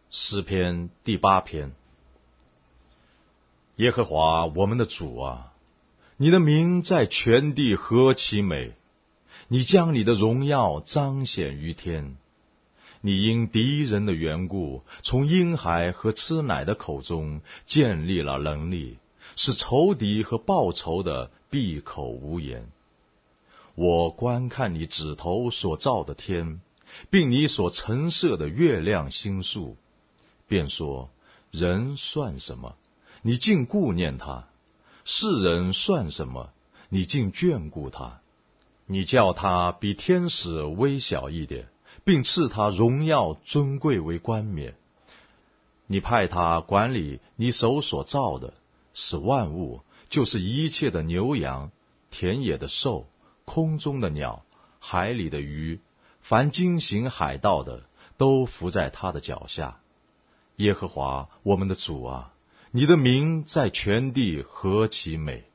诗篇第8篇。耶和华我们的主啊，你的名在全地何其美！你将你的荣耀彰显于天。你因敌人的缘故，从婴孩和吃奶的口中建立了能力，使仇敌和报仇的闭口无言。我观看你指头所造的天，并你所陈设的月亮星宿，便说：人算什么？你竟顾念他；世人算什么？你竟眷顾他。你叫他比天使微小一点，并赐他荣耀尊贵为冠冕。你派他管理你手所造的，使万物，就是一切的牛羊、田野的兽、空中的鸟、海里的鱼，凡经行海道的，都伏在他的脚下。耶和华我们的主啊，你的名在全地何其美！